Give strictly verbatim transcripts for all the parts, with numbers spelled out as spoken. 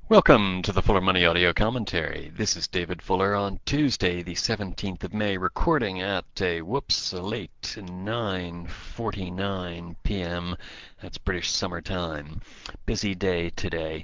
Welcome to the Fuller Money Audio Commentary. This is David Fuller on Tuesday, the seventeenth of May, recording at a, whoops, a late nine forty-nine p m That's British summer time. Busy day today.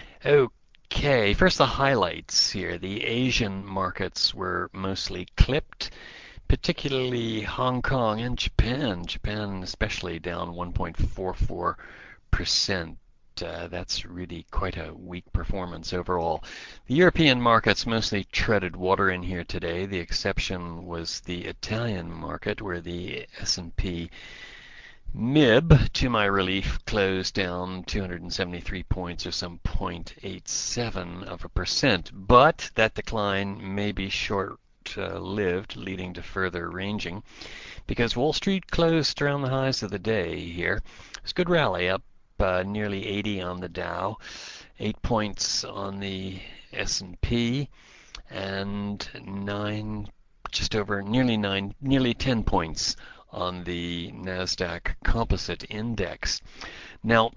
Okay, first the highlights here. The Asian markets were mostly clipped, particularly Hong Kong and Japan. Japan especially down one point four four percent. Uh, that's really quite a weak performance overall. The European markets mostly treaded water in here today. The exception was the Italian market, where the S and P M I B, to my relief, closed down two hundred seventy-three points, or some zero point eight seven of a percent. But that decline may be short-lived, leading to further ranging, because Wall Street closed around the highs of the day here. It's a good rally, up Uh, nearly eighty on the Dow, eight points on the S and P, and nine, just over nearly nine, nearly ten points on the Nasdaq Composite Index. Now,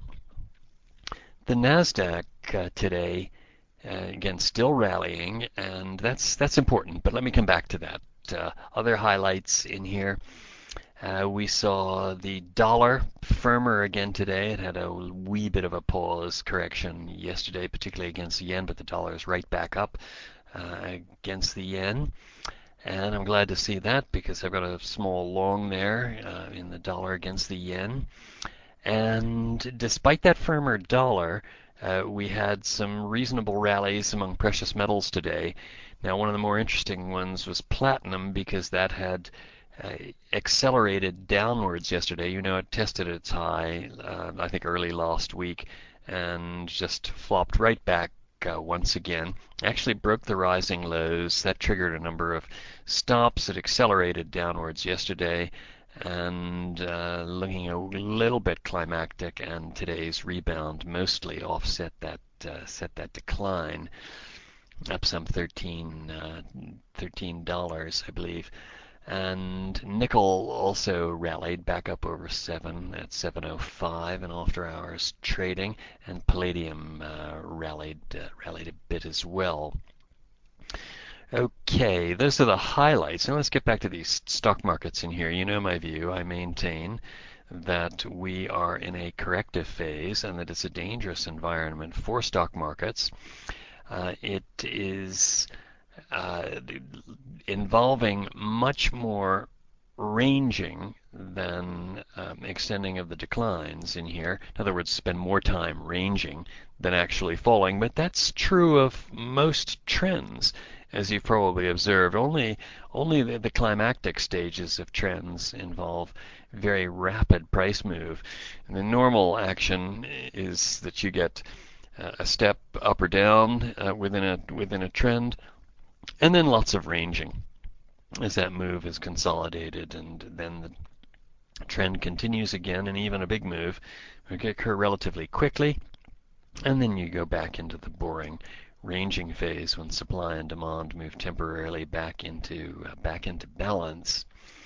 the Nasdaq uh, today, uh, again, still rallying, and that's that's important. But let me come back to that. Uh, other highlights in here. Uh, we saw the dollar firmer again today. It had a wee bit of a pause correction yesterday, particularly against the yen, but the dollar is right back up uh, against the yen. And I'm glad to see that, because I've got a small long there uh, in the dollar against the yen. And despite that firmer dollar, uh, we had some reasonable rallies among precious metals today. Now, one of the more interesting ones was platinum, because that had Uh, accelerated downwards yesterday. You know, it tested its high, uh, I think, early last week, and just flopped right back uh, once again. Actually broke the rising lows. That triggered a number of stops. It accelerated downwards yesterday, and uh, looking a little bit climactic. And today's rebound mostly offset that uh, set that decline, up some thirteen uh, thirteen dollars, I believe. And nickel also rallied back up over seven at seven oh five in after hours trading, and palladium uh, rallied uh, rallied a bit as well. Okay, those are the highlights. Now let's get back to these stock markets in here. You know my view. I maintain that we are in a corrective phase, and that it's a dangerous environment for stock markets. Uh, it is Uh, involving much more ranging than um, extending of the declines in here. In other words, spend more time ranging than actually falling. But that's true of most trends, as you've probably observed. Only, only the, the climactic stages of trends involve very rapid price move. And the normal action is that you get uh, a step up or down uh, within a within a trend, and then lots of ranging as that move is consolidated, and then the trend continues again, and even a big move will occur relatively quickly, and then you go back into the boring ranging phase when supply and demand move temporarily back into uh, back into balance.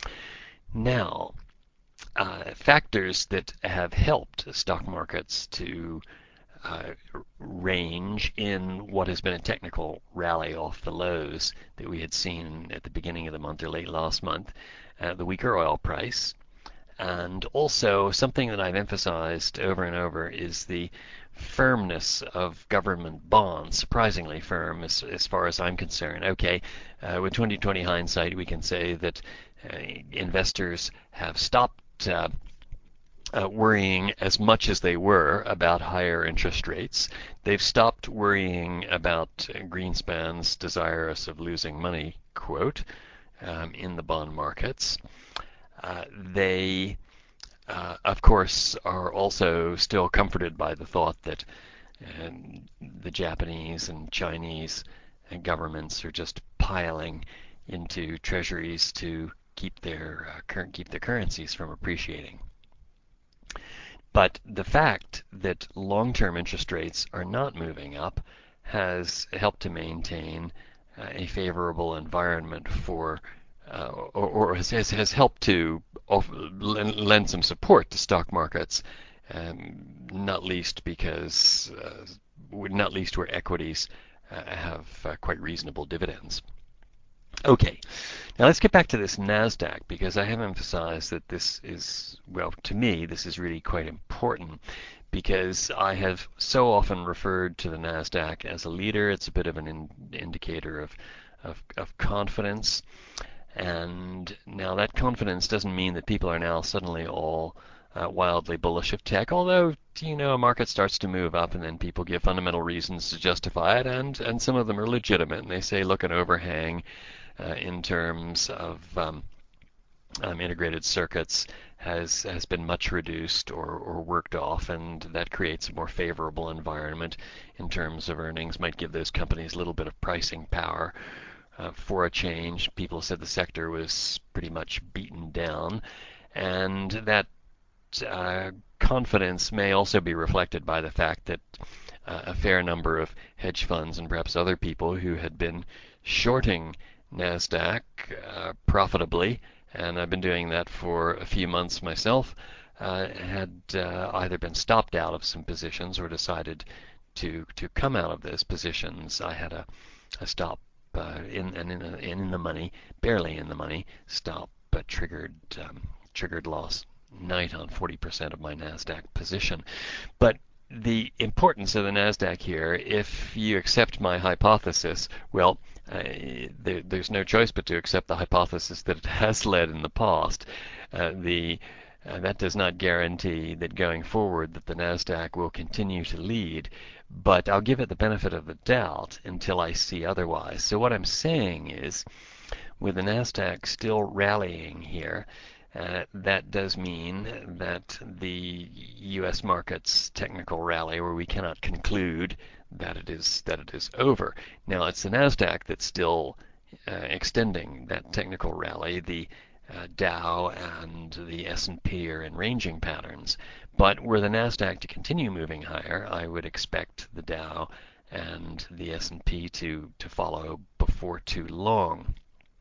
Now, uh, factors that have helped stock markets to Uh, range in what has been a technical rally off the lows that we had seen at the beginning of the month or late last month, uh, the weaker oil price, and also something that I've emphasized over and over is the firmness of government bonds, surprisingly firm as, as far as I'm concerned. Okay, uh, with twenty twenty hindsight, we can say that uh, investors have stopped uh, Uh, worrying as much as they were about higher interest rates. They've stopped worrying about uh, Greenspan's desirous of losing money quote um, in the bond markets. Uh, they, uh, of course, are also still comforted by the thought that uh, the Japanese and Chinese uh, governments are just piling into treasuries to keep their uh, cur- keep their currencies from appreciating. But the fact that long-term interest rates are not moving up has helped to maintain uh, a favorable environment for, uh, or, or has, has helped to offer, lend some support to stock markets, um, not least because uh, not least where equities uh, have uh, quite reasonable dividends. Okay, now let's get back to this NASDAQ, because I have emphasized that this is, well, to me, this is really quite important, because I have so often referred to the NASDAQ as a leader. It's a bit of an in indicator of, of, of confidence. And now that confidence doesn't mean that people are now suddenly all uh, wildly bullish of tech, although, you know, a market starts to move up and then people give fundamental reasons to justify it, and, and some of them are legitimate. And they say, look, an overhang uh, in terms of um, um, integrated circuits has has been much reduced or, or worked off, and that creates a more favorable environment in terms of earnings, might give those companies a little bit of pricing power. Uh, for a change, people said the sector was pretty much beaten down, and that uh, confidence may also be reflected by the fact that uh, a fair number of hedge funds and perhaps other people who had been shorting NASDAQ uh, profitably, and I've been doing that for a few months myself, uh, had uh, either been stopped out of some positions or decided to to come out of those positions. I had a, a stop uh, in and in, in, in the money, barely in the money, stop uh, triggered um, triggered loss night on forty percent of my NASDAQ position. But the importance of the NASDAQ here, if you accept my hypothesis, well, uh, there, there's no choice but to accept the hypothesis that it has led in the past. Uh, the uh, that does not guarantee that going forward that the NASDAQ will continue to lead, but I'll give it the benefit of the doubt until I see otherwise. So what I'm saying is, with the NASDAQ still rallying here, Uh, that does mean that the U S market's technical rally, where we cannot conclude that it is that it is over. Now it's the NASDAQ that's still uh, extending that technical rally. The uh, Dow and the S and P are in ranging patterns. But were the NASDAQ to continue moving higher, I would expect the Dow and the S and P to, to follow before too long.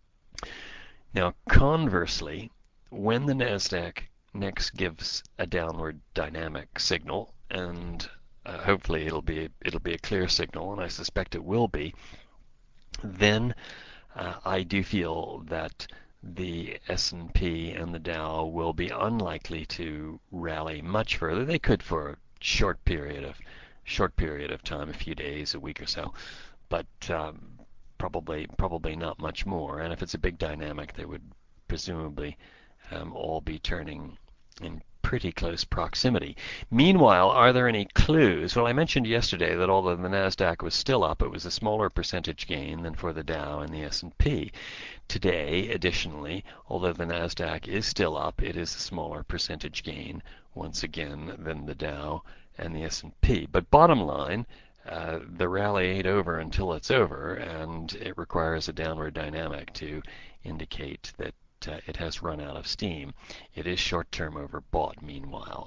Now conversely, when the NASDAQ next gives a downward dynamic signal, and uh, hopefully it'll be it'll be a clear signal, and I suspect it will be, then uh, I do feel that the S and P and the Dow will be unlikely to rally much further. They could for a short period of short period of time, a few days, a week or so, but um, probably probably not much more. And if it's a big dynamic, they would presumably Um, all be turning in pretty close proximity. Meanwhile, are there any clues? Well, I mentioned yesterday that although the NASDAQ was still up, it was a smaller percentage gain than for the Dow and the S and P. Today, additionally, although the NASDAQ is still up, it is a smaller percentage gain, once again, than the Dow and the S and P. But bottom line, uh, the rally ain't over until it's over, and it requires a downward dynamic to indicate that Uh, it has run out of steam. It is short-term overbought, meanwhile.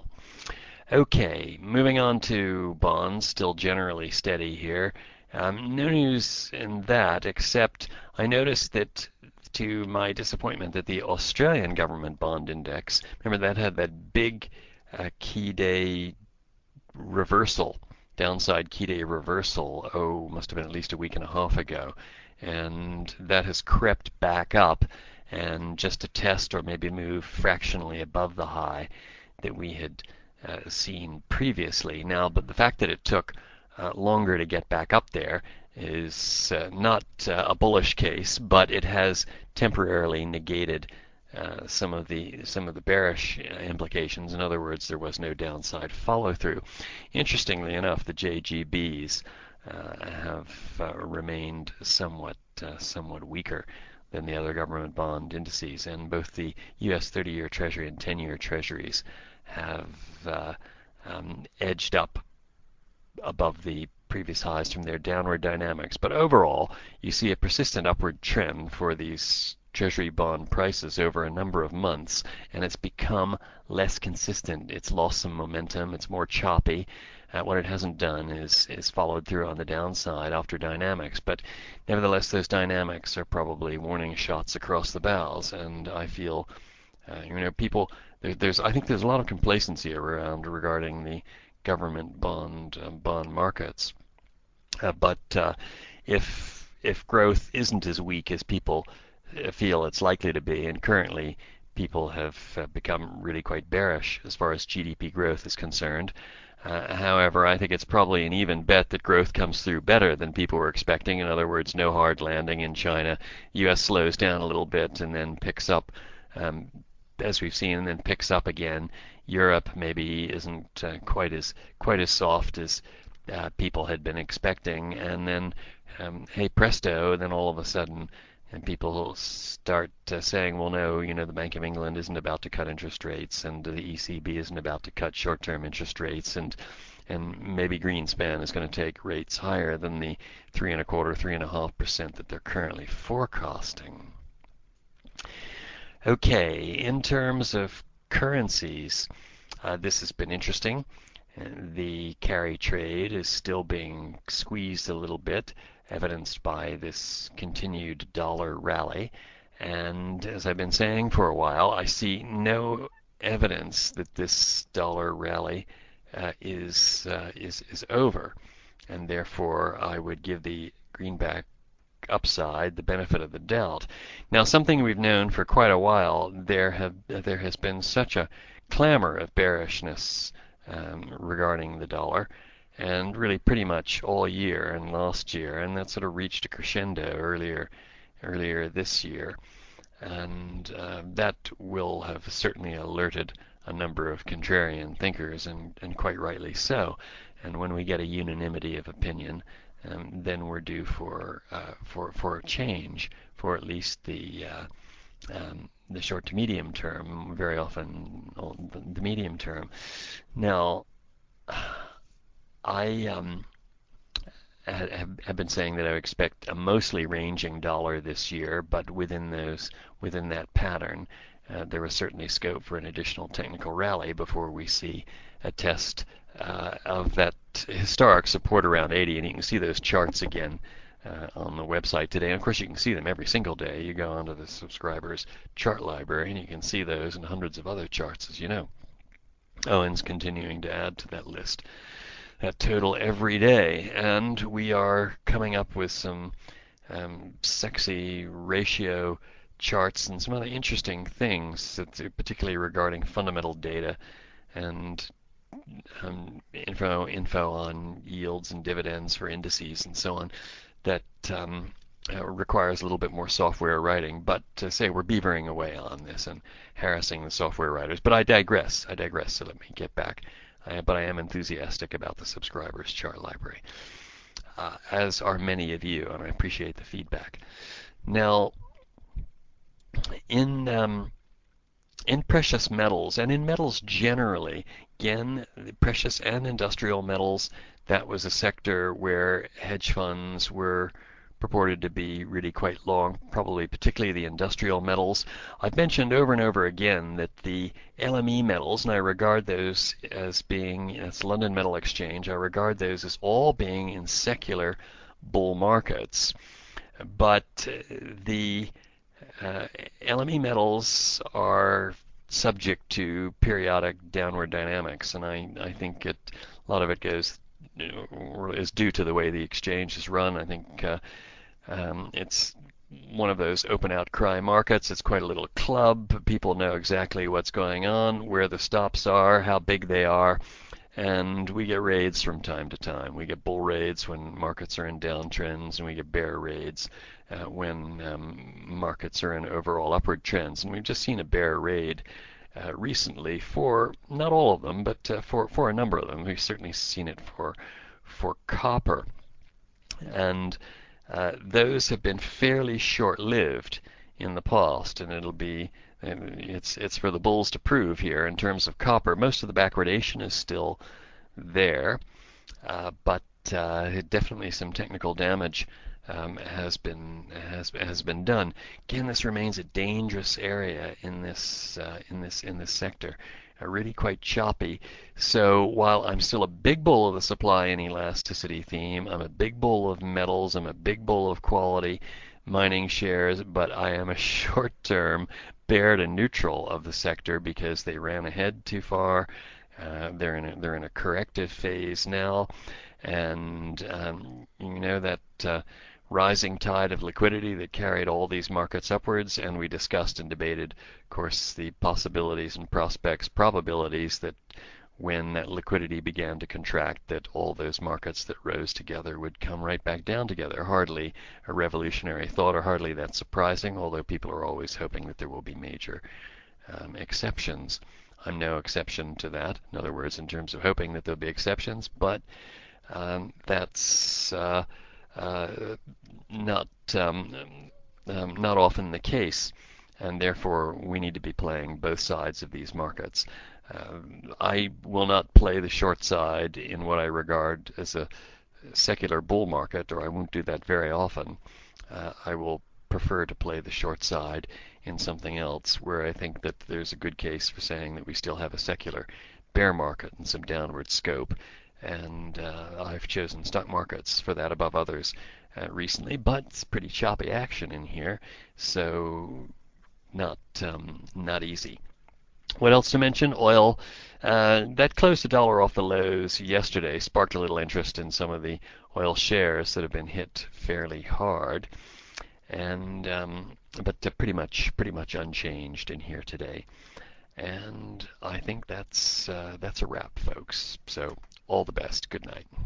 Okay, moving on to bonds, still generally steady here. Um, no news in that, except I noticed that, to my disappointment, that the Australian government bond index, remember that had that big uh, key day reversal, downside key day reversal, oh, must have been at least a week and a half ago, and that has crept back up, and just to test or maybe move fractionally above the high that we had uh, seen previously. Now, but the fact that it took uh, longer to get back up there is uh, not uh, a bullish case, but it has temporarily negated uh, some of the some of the bearish implications. In other words, there was no downside follow through. Interestingly enough, the J G Bs uh, have uh, remained somewhat uh, somewhat weaker than the other government bond indices, and both the U S thirty-year Treasury and ten-year Treasuries have uh, um, edged up above the previous highs from their downward dynamics. But overall, you see a persistent upward trend for these Treasury bond prices over a number of months, and it's become less consistent. It's lost some momentum. It's more choppy. Uh, what it hasn't done is is followed through on the downside after dynamics. But nevertheless, those dynamics are probably warning shots across the bows, and I feel, uh, you know, people there, there's I think there's a lot of complacency around regarding the government bond um, bond markets. Uh, but uh, if if growth isn't as weak as people uh, feel it's likely to be, and currently people have uh, become really quite bearish as far as G D P growth is concerned. Uh, however, I think it's probably an even bet that growth comes through better than people were expecting. In other words, no hard landing in China. U S slows down a little bit and then picks up, um, as we've seen, and then picks up again. Europe maybe isn't uh, quite as quite as soft as uh, people had been expecting, and then um, hey presto, then all of a sudden, and people start uh, saying, well, no, you know, the Bank of England isn't about to cut interest rates, and the E C B isn't about to cut short-term interest rates, and and maybe Greenspan is going to take rates higher than the three and a quarter, three and a half percent that they're currently forecasting. Okay, in terms of currencies, uh, this has been interesting. The carry trade is still being squeezed a little bit, evidenced by this continued dollar rally. And as I've been saying for a while, I see no evidence that this dollar rally uh, is, uh, is is over, and therefore I would give the greenback upside the benefit of the doubt. Now, something we've known for quite a while, there have there has been such a clamor of bearishness um, regarding the dollar, and really pretty much all year and last year, and that sort of reached a crescendo earlier earlier this year, and uh, that will have certainly alerted a number of contrarian thinkers, and, and quite rightly so. And when we get a unanimity of opinion, um, then we're due for uh, for for a change for at least the uh, um, the short to medium term, very often the medium term. Now, I um, have, have been saying that I expect a mostly ranging dollar this year, but within those within that pattern, uh, there is certainly scope for an additional technical rally before we see a test uh, of that historic support around eighty. And you can see those charts again uh, on the website today. And of course, you can see them every single day. You go onto the subscribers chart library, and you can see those and hundreds of other charts, as you know. Owen's continuing to add to that list, that total every day, and we are coming up with some um, sexy ratio charts and some other interesting things, particularly regarding fundamental data and um, info info on yields and dividends for indices and so on, that um, uh, requires a little bit more software writing. But to say we're beavering away on this and harassing the software writers. But I digress. I digress. So let me get back. I, but I am enthusiastic about the subscribers chart library, uh, as are many of you, and I appreciate the feedback. Now, in um, in precious metals and in metals generally, again, the precious and industrial metals, that was a sector where hedge funds were purported to be really quite long, probably particularly the industrial metals. I've mentioned over and over again that the L M E metals, and I regard those as being, it's London Metal Exchange, I regard those as all being in secular bull markets. But the uh, L M E metals are subject to periodic downward dynamics, and I, I think it, a lot of it goes is due to the way the exchange is run. I think uh, um, it's one of those open outcry markets. It's quite a little club. People know exactly what's going on, where the stops are, how big they are, and we get raids from time to time. We get bull raids when markets are in downtrends, and we get bear raids uh, when um, markets are in overall upward trends. And we've just seen a bear raid uh, recently for not all of them, but uh, for for a number of them. We've certainly seen it for for copper, and uh, those have been fairly short-lived in the past, and it'll be it's it's for the bulls to prove here. In terms of copper, most of the backwardation is still there, uh, but uh, definitely some technical damage um, has been has has been done. Again, this remains a dangerous area in this uh, in this in this sector, uh, really quite choppy. So while I'm still a big bull of the supply and elasticity theme, I'm a big bull of metals, I'm a big bull of quality mining shares, but I am a short-term bear to neutral of the sector because they ran ahead too far. Uh, they're in a, they're in a corrective phase now, And um, you know that uh, rising tide of liquidity that carried all these markets upwards, and we discussed and debated, of course, the possibilities and prospects, probabilities that when that liquidity began to contract, that all those markets that rose together would come right back down together. Hardly a revolutionary thought, or hardly that surprising, although people are always hoping that there will be major um, exceptions. I'm no exception to that. In other words, in terms of hoping that there'll be exceptions, but um, that's uh, uh, not um, um, not often the case, and therefore we need to be playing both sides of these markets. Uh, I will not play the short side in what I regard as a secular bull market, or I won't do that very often. Uh, I will prefer to play the short side in something else where I think that there's a good case for saying that we still have a secular bear market and some downward scope. And uh, I've chosen stock markets for that above others uh, recently, but it's pretty choppy action in here, so not um, not easy. What else to mention? Oil. Uh, that closed a dollar off the lows yesterday, sparked a little interest in some of the oil shares that have been hit fairly hard, and um, but pretty much pretty much unchanged in here today. And I think that's uh, that's a wrap, folks. So all the best. Good night.